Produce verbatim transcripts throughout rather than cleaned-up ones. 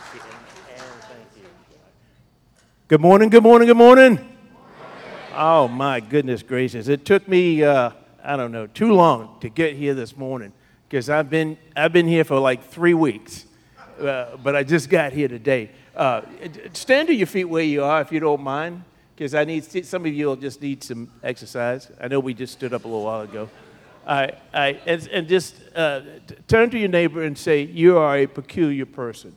And thank you. Good morning, good morning, good morning. Oh, my goodness gracious. It took me, uh, I don't know, too long to get here this morning because I've been, I've been here for like three weeks, uh, but I just got here today. Uh, stand to your feet where you are if you don't mind, because I need, some of you will just need some exercise. I know we just stood up a little while ago. I, I, and, and just uh, t- turn to your neighbor and say, you are a peculiar person.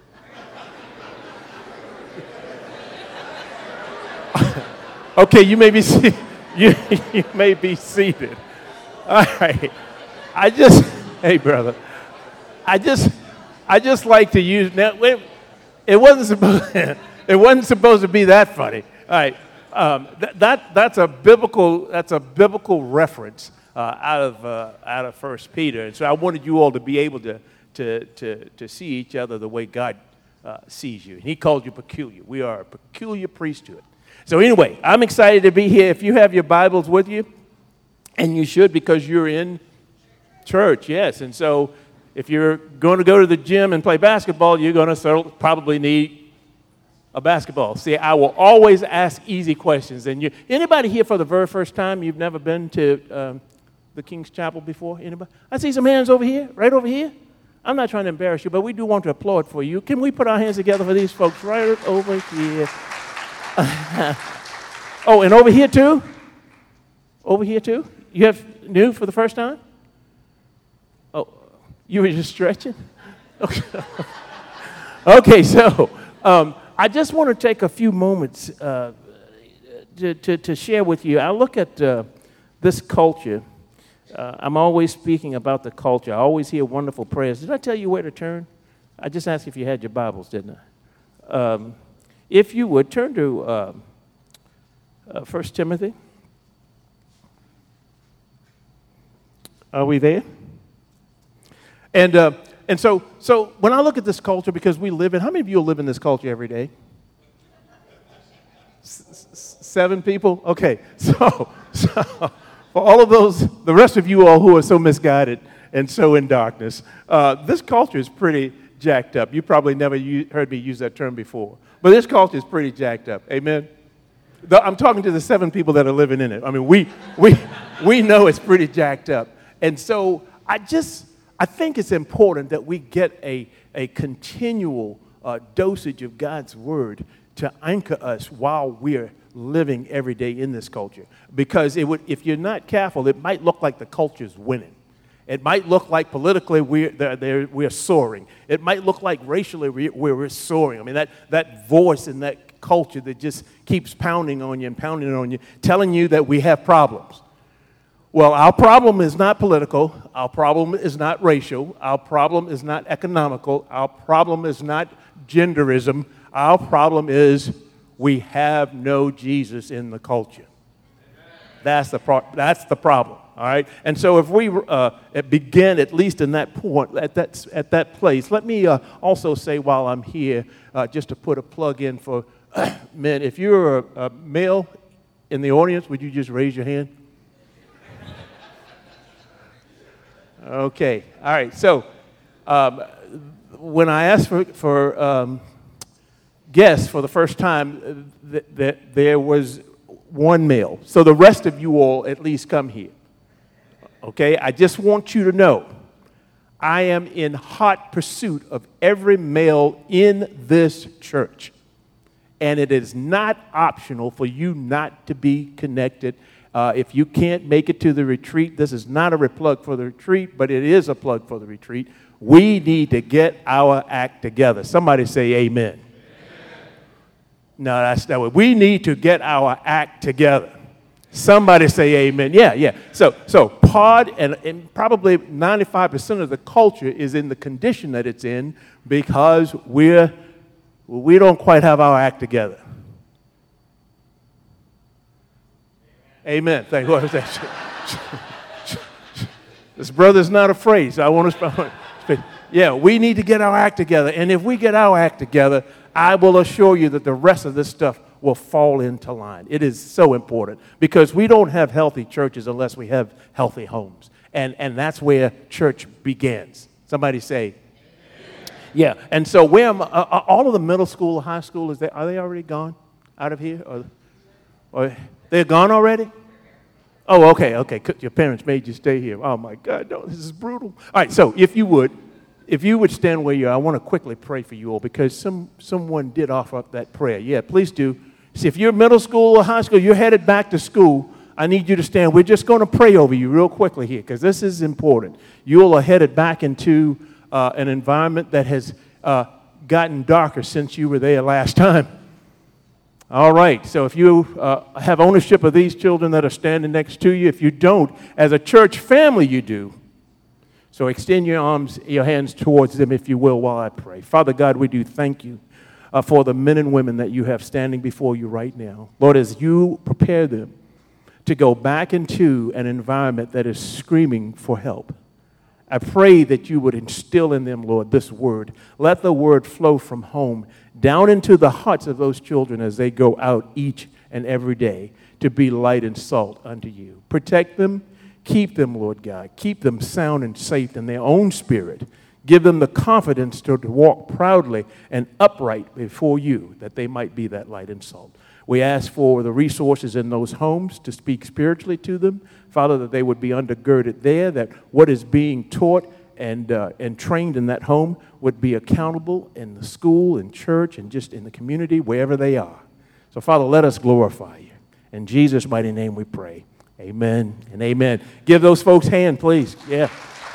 Okay, you may be se- you, you may be seated. All right. I just, hey brother, I just, I just like to use. Now, wait, it wasn't supposed, it wasn't supposed to be that funny. All right, um, that, that that's a biblical that's a biblical reference uh, out of uh, out of First Peter, and so I wanted you all to be able to to to to see each other the way God uh, sees you. And He called you peculiar. We are a peculiar priesthood. So anyway, I'm excited to be here. If you have your Bibles with you, and you should because you're in church, yes. And so if you're going to go to the gym and play basketball, you're going to probably need a basketball. See, I will always ask easy questions. And you, anybody here for the very first time, you've never been to um, the King's Chapel before? Anybody? I see some hands over here, right over here. I'm not trying to embarrass you, but we do want to applaud for you. Can we put our hands together for these folks right over here? Oh, and over here too? Over here too? You have new for the first time? Oh, you were just stretching? Okay, okay so um, I just want to take a few moments uh, to, to, to share with you. I look at uh, this culture. Uh, I'm always speaking about the culture. I always hear wonderful prayers. Did I tell you where to turn? I just asked if you had your Bibles, didn't I? Um, If you would, turn to uh, uh, First Timothy. Are we there? And uh, and so so when I look at this culture, because we live in, how many of you live in this culture every day? S- s- seven people? Okay. So, so for all of those, the rest of you all who are so misguided and so in darkness, uh, this culture is pretty jacked up. You probably never u- heard me use that term before. But this culture is pretty jacked up. Amen? The, I'm talking to the seven people that are living in it. I mean, we we we know it's pretty jacked up. And so I just, I think it's important that we get a, a continual uh, dosage of God's word to anchor us while we're living every day in this culture. Because it would, if you're not careful, it might look like the culture's winning. It might look like politically we're, they're, they're, we're soaring. It might look like racially we're, we're soaring. I mean, that, that voice and that culture that just keeps pounding on you and pounding on you, telling you that we have problems. Well, our problem is not political. Our problem is not racial. Our problem is not economical. Our problem is not genderism. Our problem is we have no Jesus in the culture. That's the pro- that's the problem. All right, and so if we uh, begin at least in that point, at that at that place, let me uh, also say while I'm here, uh, just to put a plug in for men. If you're a, a male in the audience, would you just raise your hand? Okay, all right. So um, when I asked for for um, guests for the first time, th- th- there was one male. So the rest of you all at least come here. Okay, I just want you to know, I am in hot pursuit of every male in this church. And it is not optional for you not to be connected. Uh, if you can't make it to the retreat, this is not a plug for the retreat, but it is a plug for the retreat. We need to get our act together. Somebody say amen. Amen. No, that's not what. We need to get our act together. Somebody say amen. Yeah, yeah. So, so pod and, and probably ninety-five percent of the culture is in the condition that it's in because we're, we don't quite have our act together. Amen. Thank you. What was that? This brother's not afraid, so I want to speak. Yeah, we need to get our act together. And if we get our act together, I will assure you that the rest of this stuff will fall into line. It is so important because we don't have healthy churches unless we have healthy homes. And, and that's where church begins. Somebody say, Yeah, and so where am, uh, uh, all of the middle school, high school, is they, are they already gone out of here? Or, or they're gone already? Oh, okay, okay. Your parents made you stay here. Oh, my God, no, this is brutal. All right, so if you would, if you would stand where you are, I want to quickly pray for you all because some someone did offer up that prayer. Yeah, please do. See, if you're middle school or high school, you're headed back to school, I need you to stand. We're just going to pray over you real quickly here because this is important. You all are headed back into uh, an environment that has uh, gotten darker since you were there last time. All right, so if you uh, have ownership of these children that are standing next to you, if you don't, as a church family you do. So extend your arms, your hands towards them, if you will, while I pray. Father God, we do thank you uh, for the men and women that you have standing before you right now. Lord, as you prepare them to go back into an environment that is screaming for help, I pray that you would instill in them, Lord, this word. Let the word flow from home down into the hearts of those children as they go out each and every day to be light and salt unto you. Protect them. Keep them, Lord God. Keep them sound and safe in their own spirit. Give them the confidence to, to walk proudly and upright before you, that they might be that light and salt. We ask for the resources in those homes to speak spiritually to them. Father, that they would be undergirded there, that what is being taught and, uh, and trained in that home would be accountable in the school, in church, and just in the community, wherever they are. So, Father, let us glorify you. In Jesus' mighty name we pray. Amen and amen. Give those folks a hand, please. Yeah.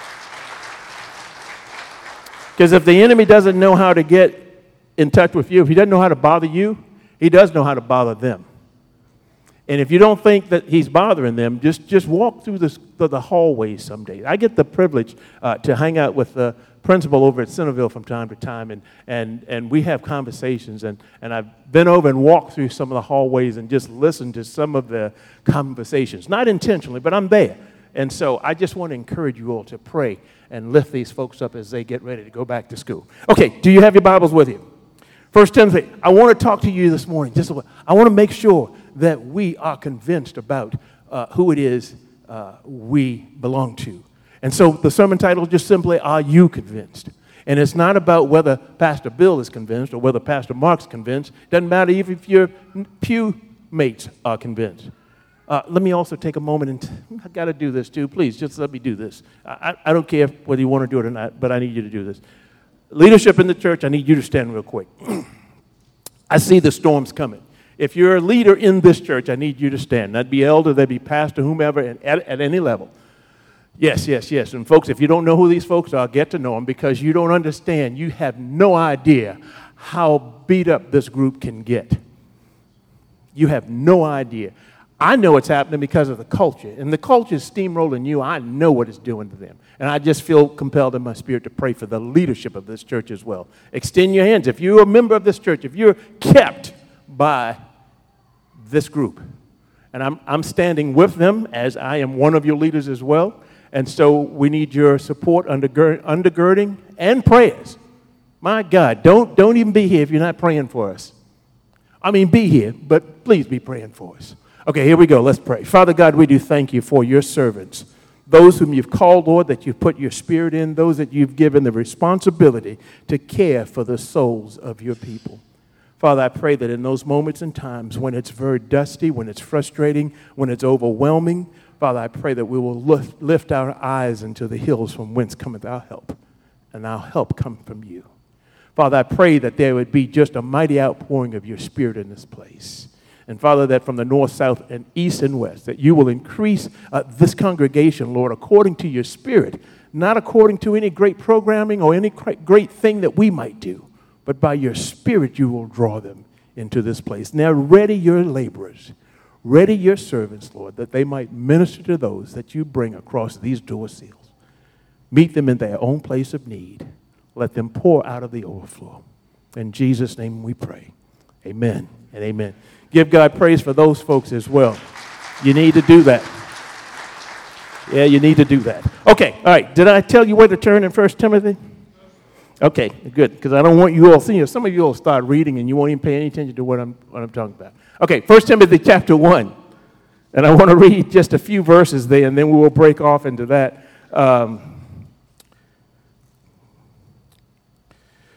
Because if the enemy doesn't know how to get in touch with you, if he doesn't know how to bother you, he does know how to bother them. And if you don't think that he's bothering them, just, just walk through this, the, the hallways some days. I get the privilege uh, to hang out with the principal over at Centerville from time to time, and, and, and we have conversations. And, and I've been over and walked through some of the hallways and just listened to some of the conversations. Not intentionally, but I'm there. And so I just want to encourage you all to pray and lift these folks up as they get ready to go back to school. Okay, do you have your Bibles with you? First Timothy, I want to talk to you this morning. Just a, I want to make sure that we are convinced about uh, who it is uh, we belong to. And so the sermon title is just simply, Are You Convinced? And it's not about whether Pastor Bill is convinced or whether Pastor Mark's convinced. It doesn't matter even if your pew mates are convinced. Uh, let me also take a moment and I've got to do this too. Please, just let me do this. I, I don't care whether you want to do it or not, but I need you to do this. Leadership in the church, I need you to stand real quick. I see the storms coming. If you're a leader in this church, I need you to stand. That'd be elder, that'd be pastor, whomever, at, at any level. Yes, yes, yes. And folks, if you don't know who these folks are, get to know them because you don't understand. You have no idea how beat up this group can get. You have no idea. I know it's happening because of the culture. And the culture is steamrolling you. I know what it's doing to them. And I just feel compelled in my spirit to pray for the leadership of this church as well. Extend your hands. If you're a member of this church, if you're kept by this group, and I'm, I'm standing with them as I am one of your leaders as well, and so we need your support, undergird, undergirding, and prayers. My God, don't, don't even be here if you're not praying for us. I mean, be here, but please be praying for us. Okay, here we go. Let's pray. Father God, we do thank you for your servants, those whom you've called, Lord, that you've put your spirit in, those that you've given the responsibility to care for the souls of your people. Father, I pray that in those moments and times when it's very dusty, when it's frustrating, when it's overwhelming, Father, I pray that we will lift, lift our eyes into the hills from whence cometh our help, and our help come from you. Father, I pray that there would be just a mighty outpouring of your spirit in this place. And Father, that from the north, south, and east and west, that you will increase uh, this congregation, Lord, according to your spirit, not according to any great programming or any great thing that we might do, but by your spirit you will draw them into this place. Now ready your laborers, ready your servants, Lord, that they might minister to those that you bring across these door seals. Meet them in their own place of need. Let them pour out of the overflow. In Jesus' name we pray. Amen and amen. Give God praise for those folks as well. You need to do that. Yeah, you need to do that. Okay, all right. Did I tell you where to turn in First Timothy? Okay, good, because I don't want you all seeing. Some of you all start reading and you won't even pay any attention to what I'm, what I'm talking about. Okay, First Timothy chapter one. And I want to read just a few verses there, and then we will break off into that. Um,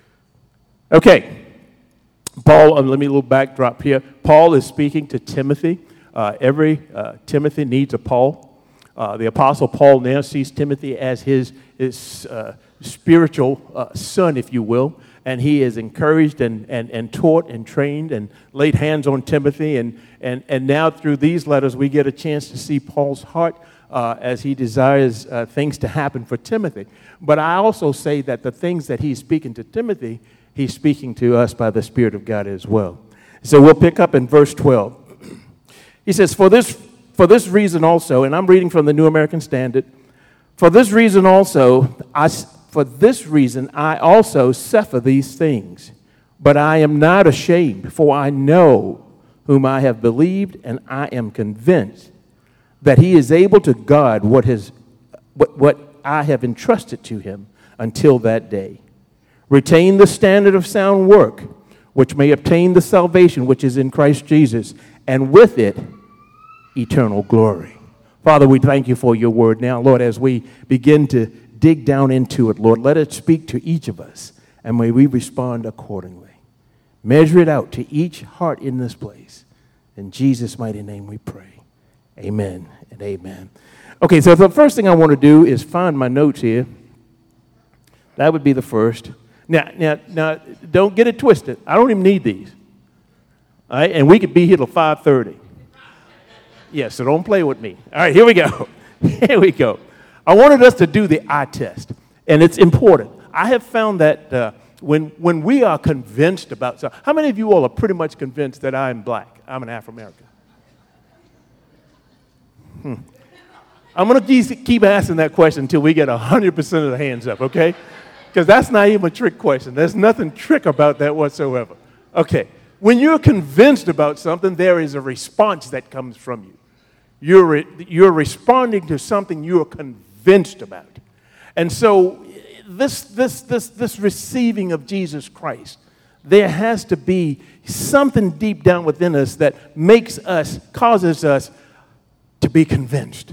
Okay. Paul, uh, let me a little backdrop here. Paul is speaking to Timothy. Uh, every uh, Timothy needs a Paul. Uh, the Apostle Paul now sees Timothy as his, his uh, spiritual uh, son, if you will. And he is encouraged and, and, and taught and trained and laid hands on Timothy. And, and, and now through these letters, we get a chance to see Paul's heart uh, as he desires uh, things to happen for Timothy. But I also say that the things that he's speaking to Timothy, he's speaking to us by the Spirit of God as well. So we'll pick up in verse twelve. He says, for this, for this reason also, and I'm reading from the New American Standard, for this reason also, I... For this reason, I also suffer these things, but I am not ashamed, for I know whom I have believed, and I am convinced that he is able to guard what, has, what, what I have entrusted to him until that day. Retain the standard of sound work, which may obtain the salvation which is in Christ Jesus, and with it, eternal glory. Father, we thank you for your word now, Lord, as we begin to dig down into it, Lord. Let it speak to each of us, and may we respond accordingly. Measure it out to each heart in this place. In Jesus' mighty name we pray. Amen and amen. Okay, so the first thing I want to do is find my notes here. That would be the first. Now, now, now, don't get it twisted. I don't even need these. All right, and we could be here till five thirty. Yeah, so don't play with me. All right, here we go. Here we go. I wanted us to do the eye test, and it's important. I have found that uh, when when we are convinced about something, how many of you all are pretty much convinced that I'm black? I'm an Afro-American. Hmm. I'm going to keep asking that question until we get one hundred percent of the hands up, okay? Because that's not even a trick question. There's nothing trick about that whatsoever. Okay, when you're convinced about something, there is a response that comes from you. You're, re- you're responding to something you're convinced about. And so this, this, this, this receiving of Jesus Christ, there has to be something deep down within us that makes us, causes us to be convinced.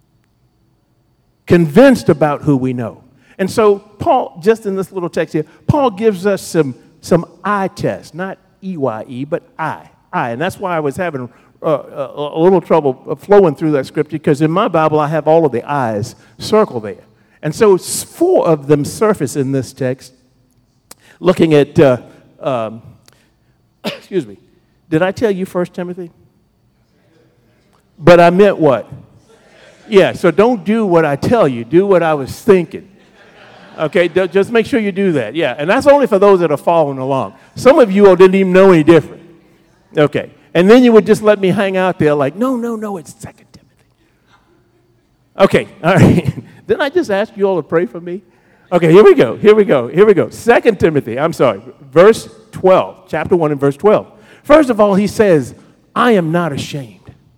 Convinced about who we know. And so Paul, just in this little text here, Paul gives us some, some eye tests, not E Y E, but I, I. And that's why I was having uh, a, a little trouble flowing through that scripture, because in my Bible I have all of the I's circled there. And so four of them surface in this text, looking at, uh, um, excuse me, did I tell you First Timothy? But I meant what? Yeah, so don't do what I tell you. Do what I was thinking. Okay, just make sure you do that. Yeah, and that's only for those that are following along. Some of you all didn't even know any different. Okay, and then you would just let me hang out there like, no, no, no, it's Second Timothy. Okay, all right. Didn't I just ask you all to pray for me? Okay, here we go, here we go, here we go. Second Timothy, I'm sorry, verse twelve, chapter one and verse twelve. First of all, he says, I am not ashamed.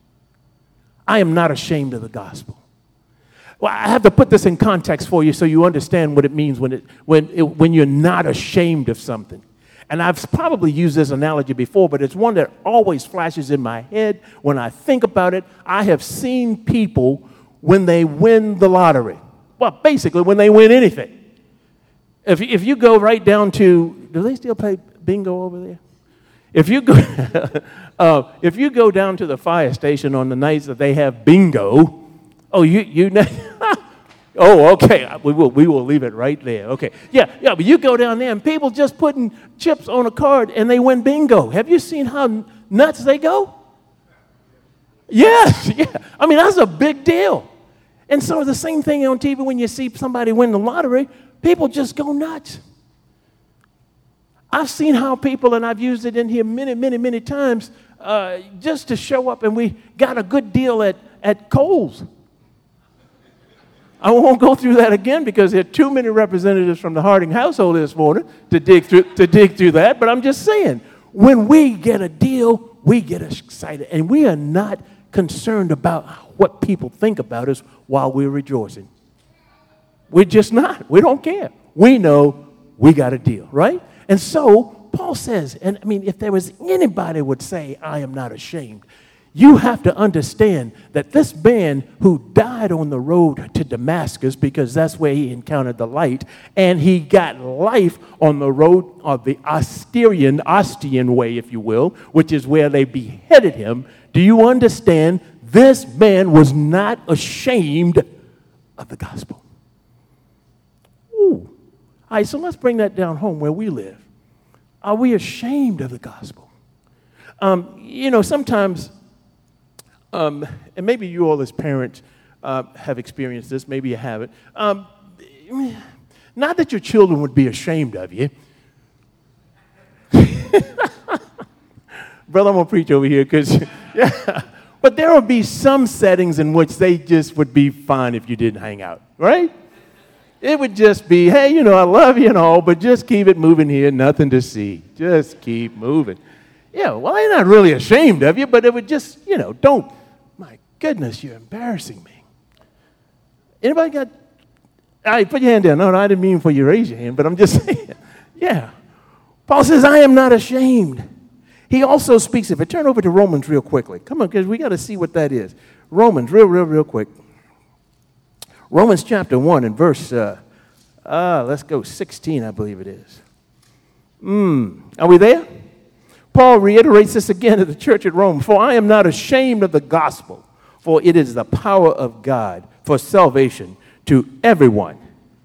I am not ashamed of the gospel. Well, I have to put this in context for you so you understand what it means when, it, when, it, when you're not ashamed of something. And I've probably used this analogy before, but it's one that always flashes in my head when I think about it. I have seen people when they win the lottery. Well, basically, when they win anything. If, if you go right down to, do they still play bingo over there? If you go, uh, if you go down to the fire station on the nights that they have bingo, oh, you you know, oh, okay, we will we will leave it right there. Okay, yeah, yeah, but you go down there and people just putting chips on a card and they win bingo. Have you seen how nuts they go? Yes, yeah. I mean, that's a big deal. And so the same thing on T V when you see somebody win the lottery, people just go nuts. I've seen how people, and I've used it in here many, many, many times, uh, just to show up, and we got a good deal at, at Kohl's. I won't go through that again because there are too many representatives from the Harding household this morning to dig through to dig through that. But I'm just saying, when we get a deal, we get excited, and we are not concerned about what people think about us while we're rejoicing. We're just not. We don't care. We know we got a deal, right? And so Paul says, and I mean, if there was anybody would say, I am not ashamed, You have to understand that this man who died on the road to Damascus, because that's where he encountered the light, and he got life on the road of the Asterian, Ostian way, if you will, which is where they beheaded him. Do you understand? This man was not ashamed of the gospel. Ooh. All right, so let's bring that down home where we live. Are we ashamed of the gospel? Um, you know, sometimes, um, and maybe you all as parents uh, have experienced this, maybe you haven't. Um, not that your children would be ashamed of you. Brother, I'm going to preach over here because, yeah. But there would be some settings in which they just would be fine if you didn't hang out, right? It would just be, hey, you know, I love you and all, but just keep it moving here, nothing to see. Just keep moving. Yeah, well, I'm not really ashamed of you, but it would just, you know, don't, my goodness, you're embarrassing me. Anybody got, all right, put your hand down. No, no, I didn't mean for you to raise your hand, but I'm just saying, yeah. Paul says, I am not ashamed. He also speaks of it. Turn over to Romans real quickly. Come on, because we got to see what that is. Romans, real, real, real quick. Romans chapter one and verse, uh, uh, let's go, sixteen, I believe it is. Mm. Are we there? Paul reiterates this again to the church at Rome. For I am not ashamed of the gospel, for it is the power of God for salvation to everyone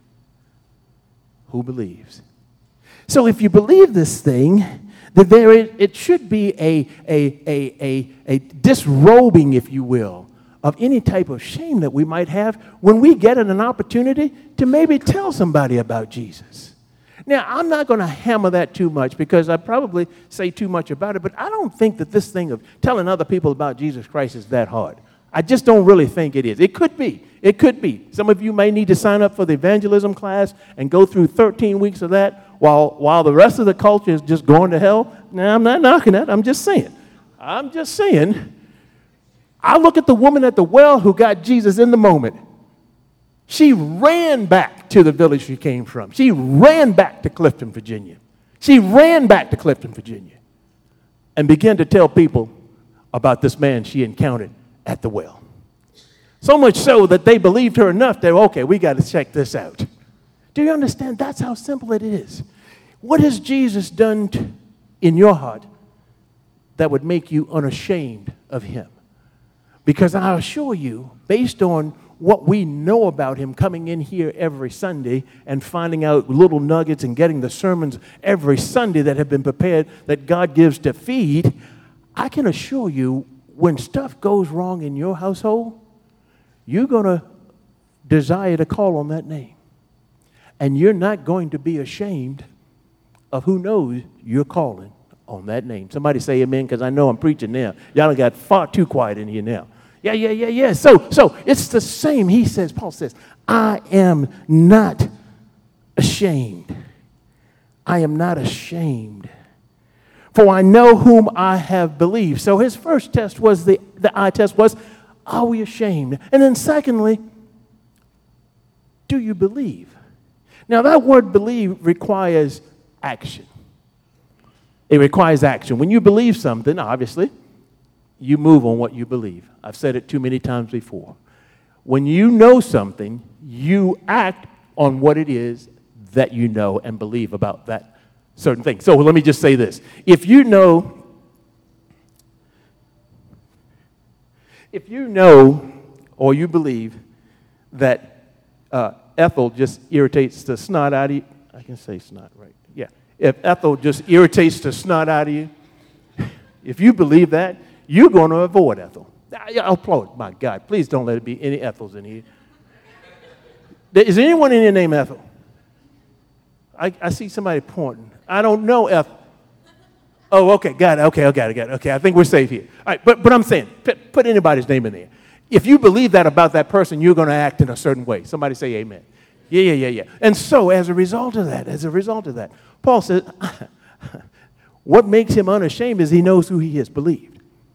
who believes. So if you believe this thing, that there it, it should be a, a, a, a, a disrobing, if you will, of any type of shame that we might have when we get an opportunity to maybe tell somebody about Jesus. Now, I'm not going to hammer that too much because I probably say too much about it, but I don't think that this thing of telling other people about Jesus Christ is that hard. I just don't really think it is. It could be. It could be. Some of you may need to sign up for the evangelism class and go through thirteen weeks of that while, while the rest of the culture is just going to hell. Now, I'm not knocking that. I'm just saying. I'm just saying. I look at the woman at the well who got Jesus in the moment. She ran back to the village she came from. She ran back to Clifton, Virginia. She ran back to Clifton, Virginia and began to tell people about this man she encountered at the well. So much so that they believed her enough that, okay, we got to check this out. Do you understand? That's how simple it is. What has Jesus done to, in your heart that would make you unashamed of him? Because I assure you, based on what we know about him coming in here every Sunday and finding out little nuggets and getting the sermons every Sunday that have been prepared that God gives to feed, I can assure you when stuff goes wrong in your household, you're going to desire to call on that name. And you're not going to be ashamed of who knows you're calling on that name. Somebody say amen, because I know I'm preaching now. Y'all got far too quiet in here now. Yeah, yeah, yeah, yeah. So, so it's the same. He says, Paul says, I am not ashamed. I am not ashamed. For I know whom I have believed. So his first test was, the, the eye test was, are we ashamed? And then secondly, do you believe? Now that word believe requires action. It requires action. When you believe something, obviously, you move on what you believe. I've said it too many times before. When you know something, you act on what it is that you know and believe about that certain thing. So let me just say this. If you know, if you know or you believe that uh, Ethel just irritates the snot out of you, I can say snot, right? Yeah. If Ethel just irritates the snot out of you, if you believe that, you're going to avoid Ethel. I'll applaud. My God, please don't let it be any Ethels in here. Is there anyone in here named Ethel? I, I see somebody pointing. I don't know Ethel. Oh, okay, got it. Okay, I got it, got it. Okay, I think we're safe here. All right, but, but I'm saying, put, put anybody's name in there. If you believe that about that person, you're going to act in a certain way. Somebody say amen. Yeah, yeah, yeah, yeah. And so as a result of that, as a result of that, Paul says, what makes him unashamed is he knows who he has believed.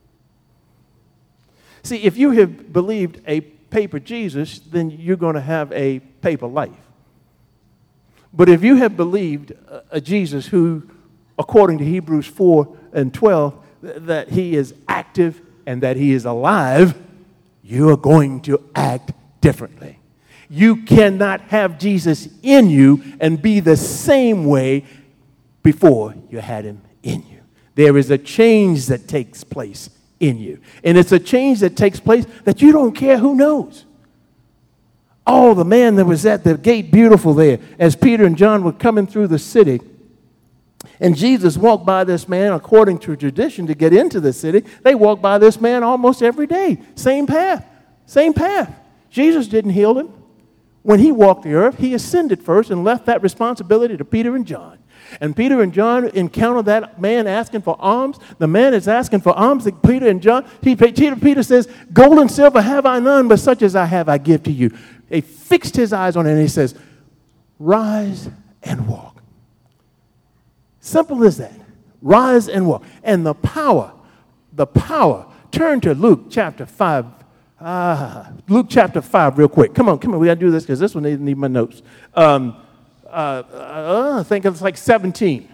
See, if you have believed a paper Jesus, then you're going to have a paper life. But if you have believed a, a Jesus who, according to Hebrews four and twelve, th- that he is active and that he is alive, you are going to act differently. You cannot have Jesus in you and be the same way before you had him in you. There is a change that takes place in you. And it's a change that takes place that you don't care who knows. Oh, the man that was at the gate beautiful there as Peter and John were coming through the city. And Jesus walked by this man according to tradition to get into the city. They walked by this man almost every day. Same path. Same path. Jesus didn't heal him. When he walked the earth, he ascended first and left that responsibility to Peter and John. And Peter and John encounter that man asking for alms. The man is asking for alms. Peter and John, he, Peter, Peter says, gold and silver have I none, but such as I have I give to you. He fixed his eyes on it and he says, rise and walk. Simple as that. Rise and walk. And the power, the power, turn to Luke chapter five. Ah, Luke chapter five real quick. Come on, come on. We got to do this because this one doesn't need my notes. Um, uh, uh, I think it's like seventeen.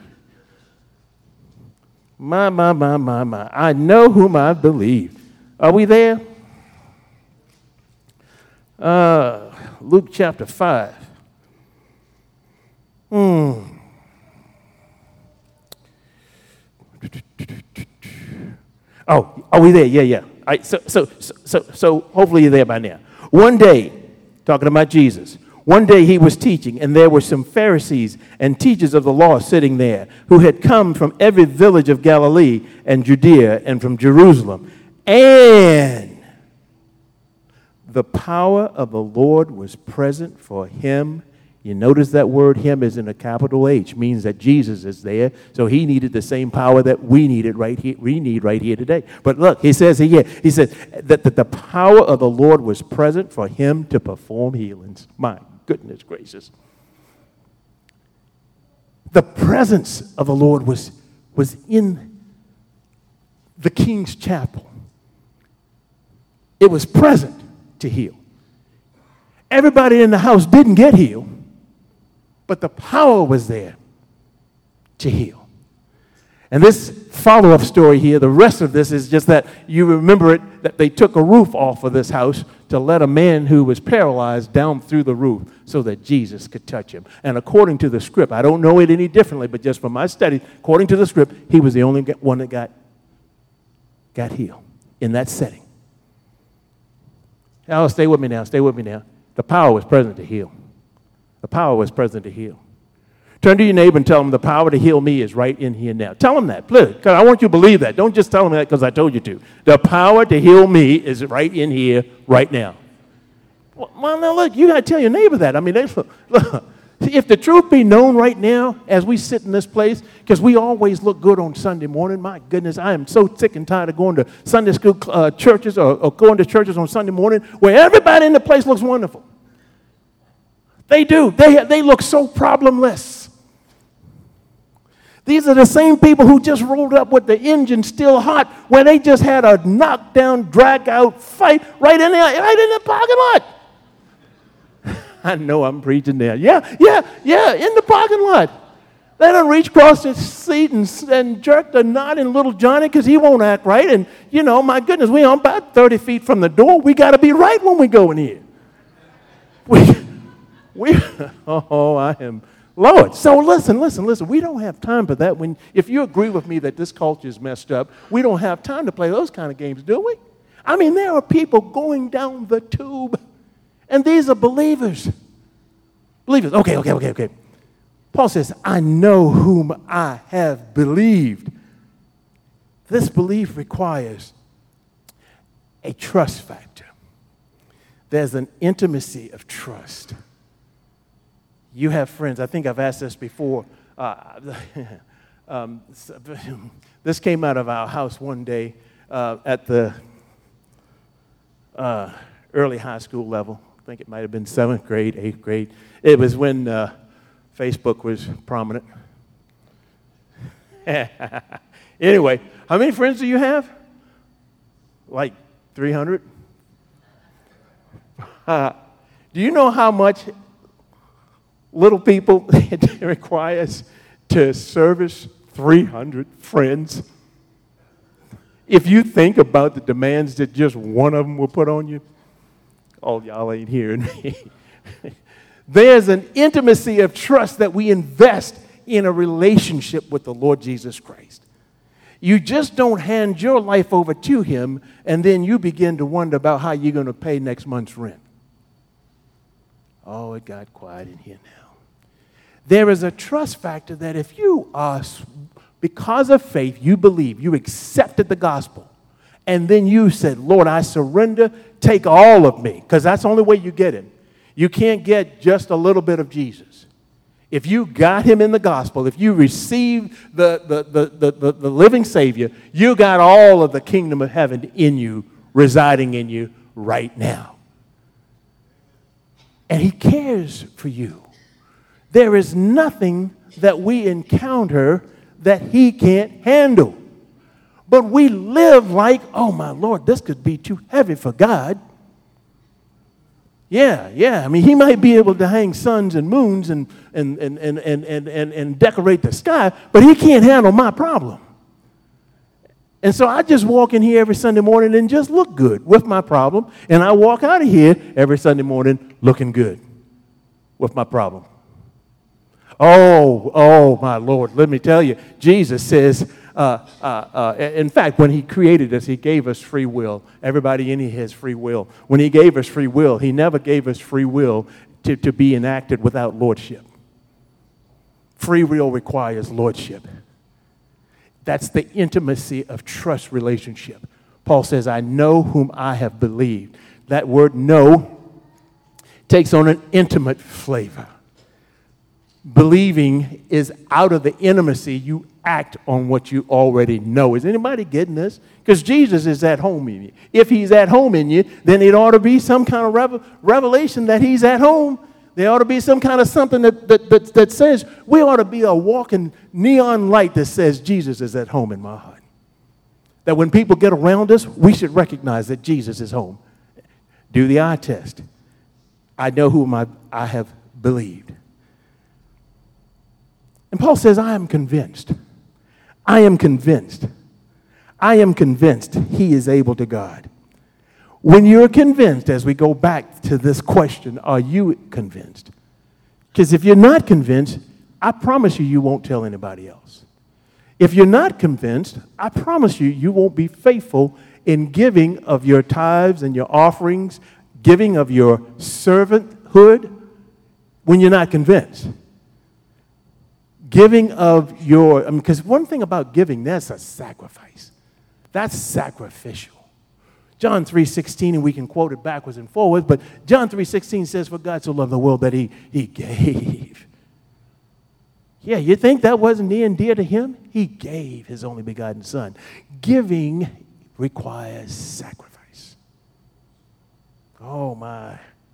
My, my, my, my, my. I know whom I believe. Are we there? Uh, Luke chapter five. Hmm. Oh, are we there? Yeah, yeah. All right, so, so, so, so, so hopefully you're there by now. One day, talking about Jesus, one day he was teaching, and there were some Pharisees and teachers of the law sitting there who had come from every village of Galilee and Judea and from Jerusalem. And the power of the Lord was present for him. You notice that word him is in a capital H, means that Jesus is there. So he needed the same power that we needed right here, we need right here today. But look, he says here, he says that, that the power of the Lord was present for him to perform healings. My goodness gracious. The presence of the Lord was, was in the king's chapel. It was present to heal. Everybody in the house didn't get healed, but the power was there to heal. And this follow-up story here, the rest of this is just that you remember it, that they took a roof off of this house to let a man who was paralyzed down through the roof so that Jesus could touch him. And according to the script, I don't know it any differently, but just from my study, according to the script, he was the only one that got, got healed in that setting. Now, stay with me now, stay with me now. The power was present to heal. The power was present to heal. Turn to your neighbor and tell him the power to heal me is right in here now. Tell him that, please, because I want you to believe that. Don't just tell him that because I told you to. The power to heal me is right in here right now. Well, now look, you got to tell your neighbor that. I mean, they, look, if the truth be known right now as we sit in this place, because we always look good on Sunday morning. My goodness, I am so sick and tired of going to Sunday school uh, churches or, or going to churches on Sunday morning where everybody in the place looks wonderful. They do. They, they look so problemless. These are the same people who just rolled up with the engine still hot when they just had a knockdown, drag-out fight right in there, right in the parking lot. I know I'm preaching there. Yeah, yeah, yeah, in the parking lot. They don't reach across the seat and, and jerk the knot in little Johnny because he won't act right. And, you know, my goodness, we're about thirty feet from the door. We got to be right when we go in here. We, we, oh, I am... Lord, so listen, listen, listen. We don't have time for that. When, if you agree with me that this culture is messed up, we don't have time to play those kind of games, do we? I mean, there are people going down the tube, and these are believers. Believers. Okay, okay, okay, okay. Paul says, I know whom I have believed. This belief requires a trust factor. There's an intimacy of trust. You have friends. I think I've asked this before. Uh, um, this came out of our house one day uh, at the uh, early high school level. I think it might have been seventh grade, eighth grade. It was when uh, Facebook was prominent. Anyway, how many friends do you have? Like three hundred? Uh, do you know how much little people it requires to service three hundred friends? If you think about the demands that just one of them will put on you, oh, y'all ain't hearing me. There's an intimacy of trust that we invest in a relationship with the Lord Jesus Christ. You just don't hand your life over to him and then you begin to wonder about how you're going to pay next month's rent. Oh, it got quiet in here now. There is a trust factor that if you are, because of faith, you believe, you accepted the gospel, and then you said, Lord, I surrender, take all of me, because that's the only way you get him. You can't get just a little bit of Jesus. If you got him in the gospel, if you received the, the, the, the, the, the living Savior, you got all of the kingdom of heaven in you, residing in you right now. And he cares for you. There is nothing that we encounter that he can't handle. But we live like, oh my Lord, this could be too heavy for God. Yeah, yeah. I mean, he might be able to hang suns and moons and, and, and, and, and, and, and, and decorate the sky, but he can't handle my problem. And so I just walk in here every Sunday morning and just look good with my problem, and I walk out of here every Sunday morning looking good with my problem. Oh, oh, my Lord, let me tell you, Jesus says, uh, uh, uh, in fact, when he created us, he gave us free will. Everybody in here has free will. When he gave us free will, he never gave us free will to, to be enacted without lordship. Free will requires lordship. That's the intimacy of trust relationship. Paul says, I know whom I have believed. That word know takes on an intimate flavor. Believing is out of the intimacy. You act on what you already know. Is anybody getting this? Because Jesus is at home in you. If he's at home in you, then it ought to be some kind of revel- revelation that he's at home. There ought to be some kind of something that, that, that, that says, we ought to be a walking neon light that says Jesus is at home in my heart. That when people get around us, we should recognize that Jesus is home. Do the eye test. I know whom I, I have believed. And Paul says, I am convinced. I am convinced. I am convinced he is able to guard. When you're convinced, as we go back to this question, are you convinced? Because if you're not convinced, I promise you, you won't tell anybody else. If you're not convinced, I promise you, you won't be faithful in giving of your tithes and your offerings, giving of your servanthood when you're not convinced. Giving of your, I mean, because one thing about giving, that's a sacrifice. That's sacrificial. John three sixteen, and we can quote it backwards and forwards, but John three sixteen says, for God so loved the world that he, he gave. Yeah, you think that wasn't near and dear to him? He gave his only begotten son. Giving requires sacrifice. Oh, my.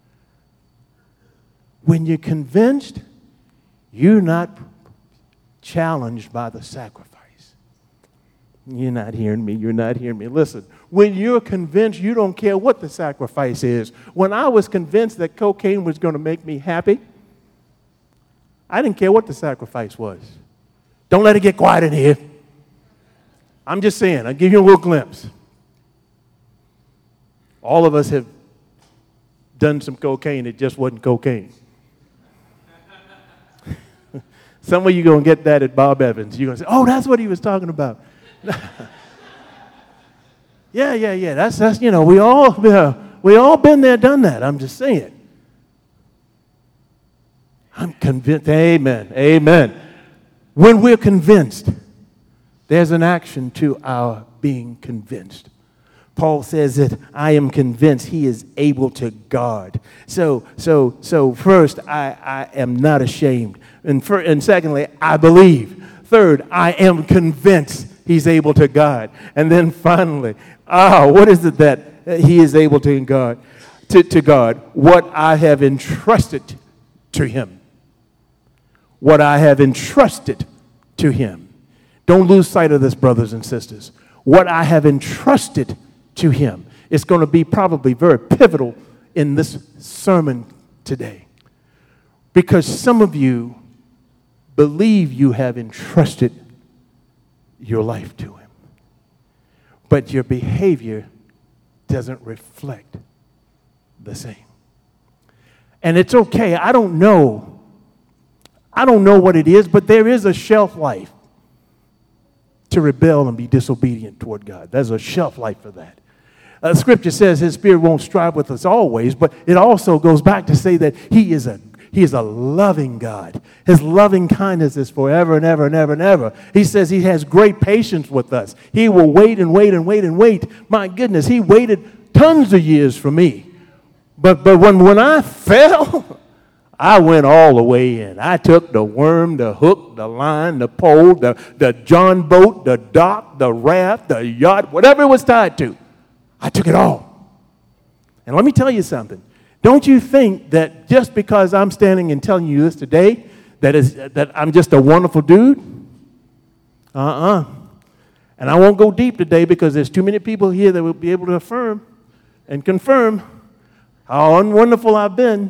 When you're convinced, you're not challenged by the sacrifice. You're not hearing me. You're not hearing me. Listen, when you're convinced, you don't care what the sacrifice is. When I was convinced that cocaine was going to make me happy, I didn't care what the sacrifice was. Don't let it get quiet in here. I'm just saying, I'll give you a little glimpse. All of us have done some cocaine. It just wasn't cocaine. Some of you going to get that at Bob Evans. You're going to say, oh, that's what he was talking about. yeah, yeah, yeah. That's, that's you know, we all, uh, we all been there, done that. I'm just saying. I'm convinced. Amen. Amen. When we're convinced, there's an action to our being convinced. Paul says that I am convinced he is able to guard. So, so, so first, I, I am not ashamed. And, for, and secondly, I believe. Third, I am convinced he's able to guard. And then finally, ah, what is it that he is able to guard? To, to guard what I have entrusted to him. What I have entrusted to him. Don't lose sight of this, brothers and sisters. What I have entrusted to him. It's going to be probably very pivotal in this sermon today. Because some of you believe you have entrusted your life to him. but your behavior doesn't reflect the same. And it's okay. I don't know. I don't know what it is, but there is a shelf life to rebel and be disobedient toward God. There's a shelf life for that. Uh, scripture says his spirit won't strive with us always, but it also goes back to say that he is a he is a loving God. His loving kindness is forever and ever and ever and ever. He says he has great patience with us. He will wait and wait and wait and wait. My goodness, he waited tons of years for me. But but when, when I fell, I went all the way in. I took the worm, the hook, the line, the pole, the, the John boat, the dock, the raft, the yacht, whatever it was tied to. I took it all. And let me tell you something. Don't you think that just because I'm standing and telling you this today, that is that I'm just a wonderful dude? Uh-uh. And I won't go deep today because there's too many people here that will be able to affirm and confirm how unwonderful I've been.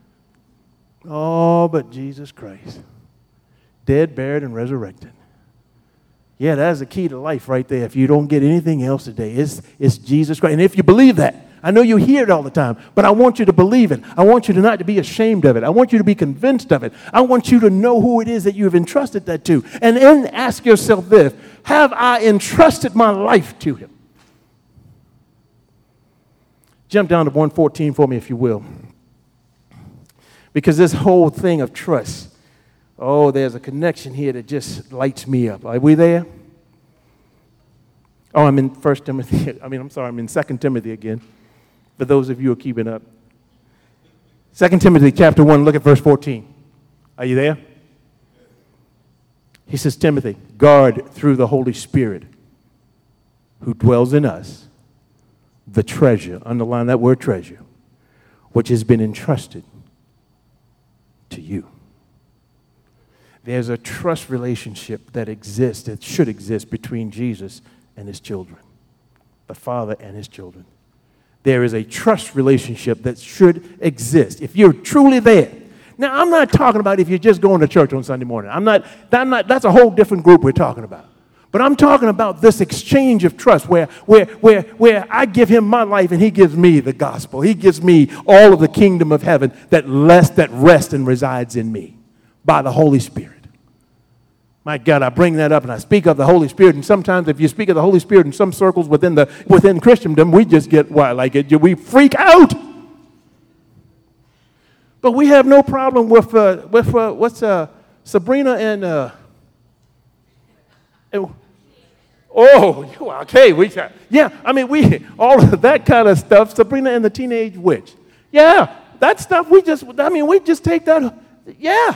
Oh, but Jesus Christ. Dead, buried, and resurrected. Yeah, that's the key to life right there. If you don't get anything else today, it's, it's Jesus Christ. And if you believe that, I know you hear it all the time, but I want you to believe it. I want you to not to be ashamed of it. I want you to be convinced of it. I want you to know who it is that you have entrusted that to. And then ask yourself this: have I entrusted my life to him? Jump down to one fourteen for me, if you will. Because this whole thing of trust, oh, there's a connection here that just lights me up. Are we there? Oh, I'm in First Timothy. I mean, I'm sorry, I'm in Second Timothy again. For those of you who are keeping up. Second Timothy chapter one, look at verse fourteen. Are you there? He says, Timothy, guard through the Holy Spirit who dwells in us the treasure, underline that word treasure, which has been entrusted to you. There's a trust relationship that exists, that should exist between Jesus and his children, the Father and his children. There is a trust relationship that should exist. If you're truly there. Now, I'm not talking about if you're just going to church on Sunday morning. I'm not, I'm not, that's a whole different group we're talking about. But I'm talking about this exchange of trust where, where, where, where I give him my life and he gives me the gospel. He gives me all of the kingdom of heaven that, rest, that rests and resides in me by the Holy Spirit. My God, I bring that up and I speak of the Holy Spirit. And sometimes if you speak of the Holy Spirit in some circles within the within Christendom, we just get, why, like it, we freak out. But we have no problem with, uh, with uh, what's uh, Sabrina and, uh, and oh, okay, we yeah, I mean, we, all of that kind of stuff, Sabrina and the Teenage Witch. Yeah, that stuff, we just, I mean, we just take that, yeah.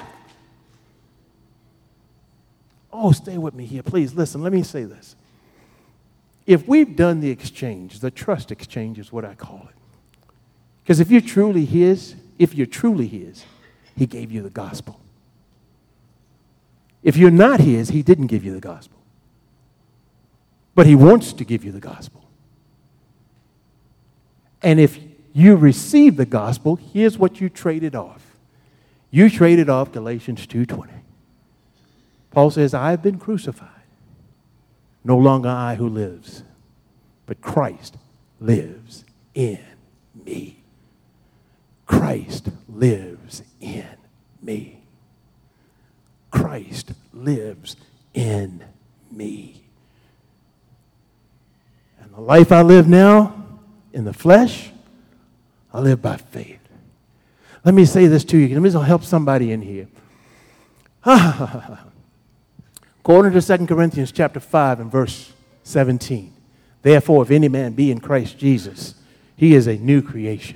Oh, stay with me here, please. Listen, let me say this. If we've done the exchange, the trust exchange is what I call it. Because if you're truly his, if you're truly his, he gave you the gospel. If you're not his, he didn't give you the gospel. But he wants to give you the gospel. And if you receive the gospel, here's what you traded off. You traded off Galatians two twenty. Paul says, I have been crucified. No longer I who lives, but Christ lives in me. Christ lives in me. Christ lives in me. And the life I live now in the flesh, I live by faith. Let me say this to you. Let me help somebody in here. According to Second Corinthians chapter five and verse seventeen, therefore, if any man be in Christ Jesus, he is a new creation.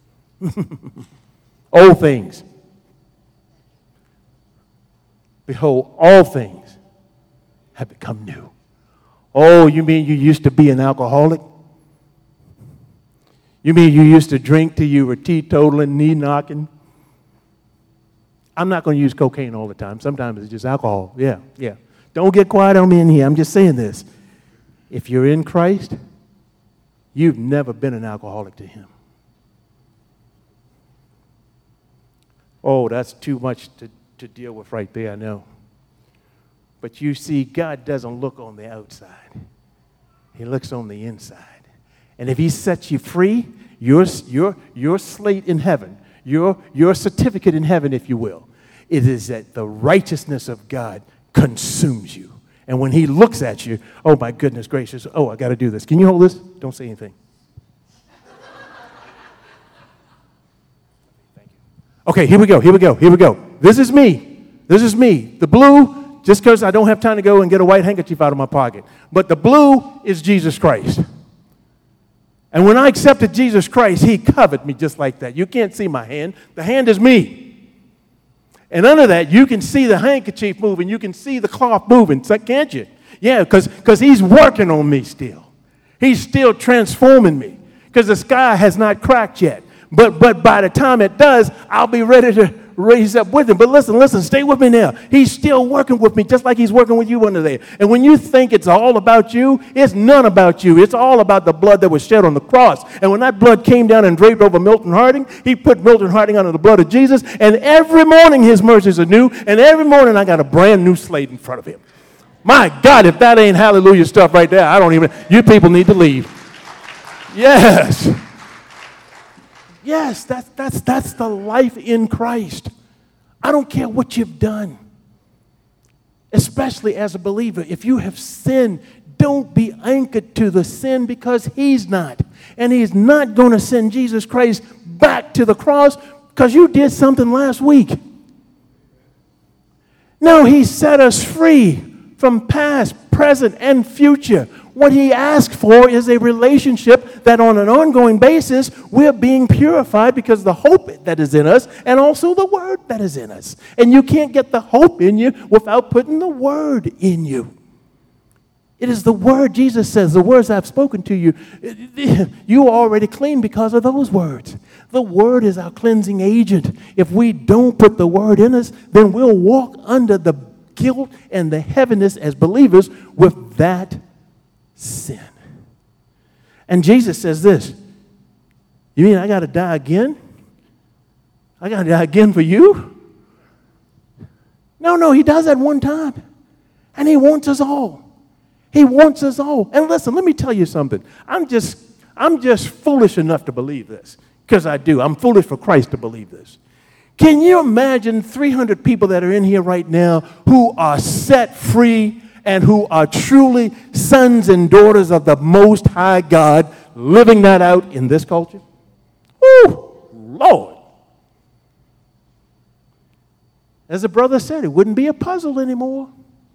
Old things. Behold, all things have become new. Oh, you mean you used to be an alcoholic? You mean you used to drink till you were teetotaling, knee knocking? I'm not going to use cocaine all the time. Sometimes it's just alcohol. Yeah, yeah. Don't get quiet on me in here. I'm just saying this. If you're in Christ, you've never been an alcoholic to him. Oh, that's too much to, to deal with right there, I know. But you see, God doesn't look on the outside. He looks on the inside. And if he sets you free, your, your, your slate in heaven, your, your certificate in heaven, if you will, it is that the righteousness of God consumes you. And when he looks at you, oh, my goodness gracious, oh, I got to do this. Can you hold this? Don't say anything. Thank you. Okay, here we go, here we go, here we go. This is me. This is me. The blue, just because I don't have time to go and get a white handkerchief out of my pocket. But the blue is Jesus Christ. And when I accepted Jesus Christ, he covered me just like that. You can't see my hand. The hand is me. And under that, you can see the handkerchief moving. You can see the cloth moving, can't you? Yeah, because he's working on me still. He's still transforming me because the sky has not cracked yet. But, but by the time it does, I'll be ready to raise up with him. But listen, listen, stay with me now. He's still working with me just like he's working with you under there. And when you think it's all about you, it's none about you. It's all about the blood that was shed on the cross. And when that blood came down and draped over Milton Harding, he put Milton Harding under the blood of Jesus. And every morning his mercies are new. And every morning I got a brand new slate in front of him. My God, if that ain't hallelujah stuff right there, I don't even, you people need to leave. Yes. Yes, that's, that's, that's the life in Christ. I don't care what you've done. Especially as a believer, if you have sinned, don't be anchored to the sin because he's not. And he's not going to send Jesus Christ back to the cross because you did something last week. No, he set us free from past, present, and future. What he asked for is a relationship that on an ongoing basis we're being purified because the hope that is in us and also the word that is in us. And you can't get the hope in you without putting the word in you. It is the word, Jesus says, the words I've spoken to you, you are already clean because of those words. The word is our cleansing agent. If we don't put the word in us, then we'll walk under the guilt and the heaviness as believers with that sin. And Jesus says this, you mean I got to die again? I got to die again for you? No, no, he does that one time. And he wants us all. He wants us all. And listen, let me tell you something. I'm just, I'm just foolish enough to believe this. Because I do. I'm foolish for Christ to believe this. Can you imagine three hundred people that are in here right now who are set free and who are truly sons and daughters of the Most High God living that out in this culture? Woo, Lord. As the brother said, it wouldn't be a puzzle anymore.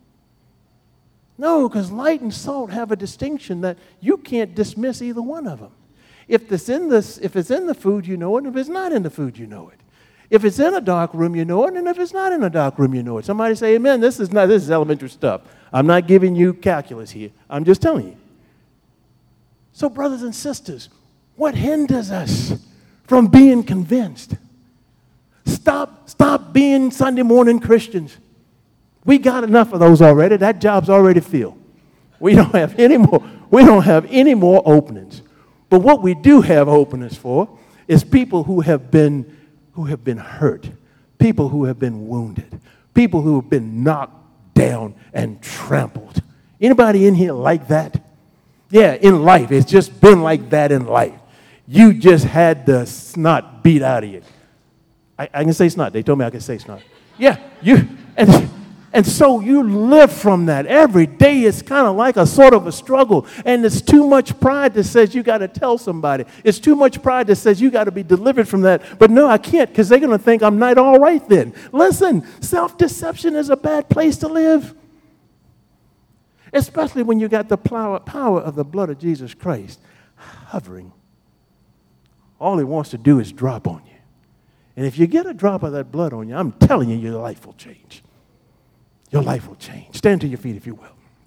No, because light and salt have a distinction that you can't dismiss either one of them. If it's in this, if it's in the food, you know it, and if it's not in the food, you know it. If it's in a dark room, you know it, and if it's not in a dark room, you know it. Somebody say, amen, this is not, this is elementary stuff. I'm not giving you calculus here. I'm just telling you. So, brothers and sisters, what hinders us from being convinced? Stop, stop being Sunday morning Christians. We got enough of those already. That job's already filled. We don't have any more, we don't have any more openings. But what we do have openings for is people who have been who have been hurt, people who have been wounded, people who have been knocked down and trampled. Anybody in here like that? Yeah, in life. It's just been like that in life. You just had the snot beat out of you. I, I can say snot. They told me I could say snot. Yeah, you and And so you live from that. Every day it's kind of like a sort of a struggle. And it's too much pride that says you got to tell somebody. It's too much pride that says you got to be delivered from that. But no, I can't because they're going to think I'm not all right then. Listen, self-deception is a bad place to live. Especially when you got the power of the blood of Jesus Christ hovering. All he wants to do is drop on you. And if you get a drop of that blood on you, I'm telling you, your life will change. Your life will change. Stand to your feet if you will.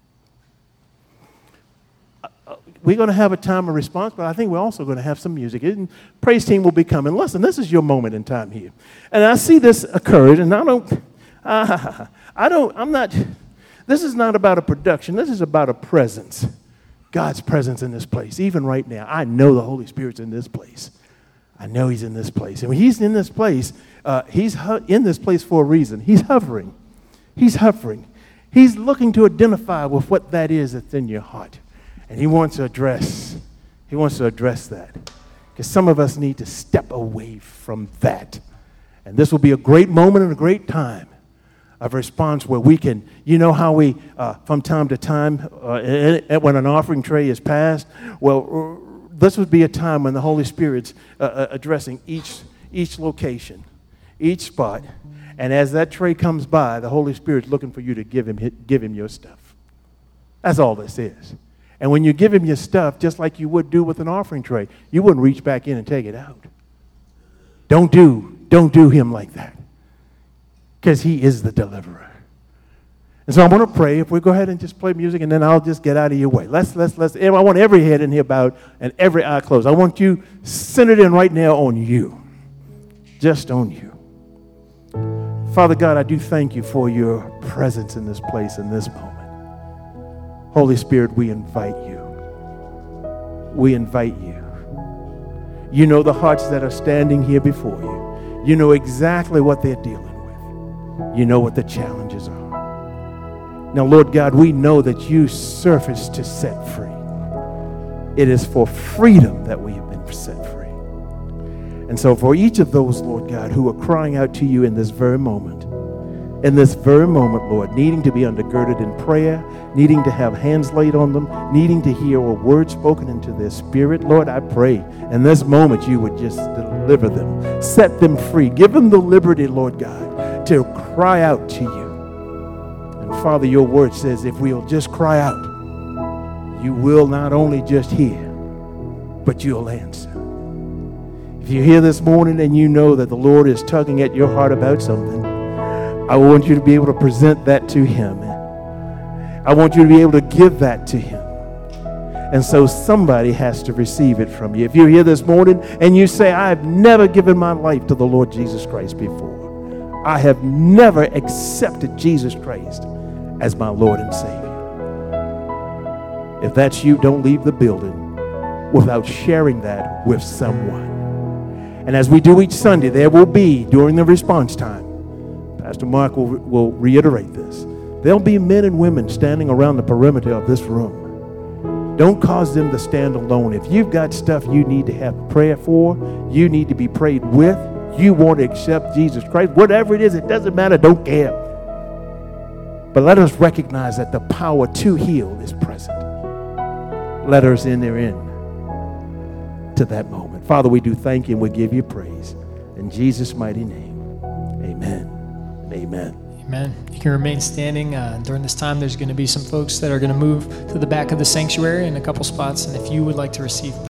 Uh, we're going to have a time of response, but I think we're also going to have some music. And praise team will be coming. Listen, this is your moment in time here. And I see this occurred, and I don't, uh, I don't, I'm not, this is not about a production. This is about a presence. God's presence in this place, even right now. I know the Holy Spirit's in this place. I know he's in this place. And when he's in this place, uh, he's ho- in this place for a reason. He's hovering. He's hovering. He's looking to identify with what that is that's in your heart. And he wants to address, he wants to address that. Because some of us need to step away from that. And this will be a great moment and a great time of response where we can, you know how we, uh, from time to time, uh, when an offering tray is passed, well, this would be a time when the Holy Spirit's uh, addressing each, each location, each spot. And as that tray comes by, the Holy Spirit's looking for you to give him, give him your stuff. That's all this is. And when you give him your stuff, just like you would do with an offering tray, you wouldn't reach back in and take it out. Don't do, don't do him like that. Because he is the deliverer. And so I want to pray. If we go ahead and just play music, and then I'll just get out of your way. Let's, let's, let's. I want every head in here bowed and every eye closed. I want you centered in right now on you. Just on you. Father God, I do thank you for your presence in this place in this moment. Holy Spirit, we invite you. We invite you. You know the hearts that are standing here before you. You know exactly what they're dealing with. You know what the challenges are. Now, Lord God, we know that you surfaced to set free. It is for freedom that we have been set free. And so for each of those, Lord God, who are crying out to you in this very moment, in this very moment, Lord, needing to be undergirded in prayer, needing to have hands laid on them, needing to hear a word spoken into their spirit, Lord, I pray in this moment you would just deliver them, set them free, give them the liberty, Lord God, to cry out to you. And Father, your word says if we'll just cry out, you will not only just hear, but you'll answer. If you're here this morning and you know that the Lord is tugging at your heart about something, I want you to be able to present that to him. I want you to be able to give that to him. And so somebody has to receive it from you. If you're here this morning and you say, I've never given my life to the Lord Jesus Christ before. I have never accepted Jesus Christ as my Lord and Savior. If that's you, don't leave the building without sharing that with someone. And as we do each Sunday, there will be, during the response time, Pastor Mark will, will reiterate this. There'll be men and women standing around the perimeter of this room. Don't cause them to stand alone. If you've got stuff you need to have prayer for, you need to be prayed with, you want to accept Jesus Christ, whatever it is, it doesn't matter, don't care. But let us recognize that the power to heal is present. Let us enter in to that moment. Father, we do thank you and we give you praise. In Jesus' mighty name, amen. Amen. Amen. You can remain standing. Uh, during this time, there's going to be some folks that are going to move to the back of the sanctuary in a couple spots. And if you would like to receive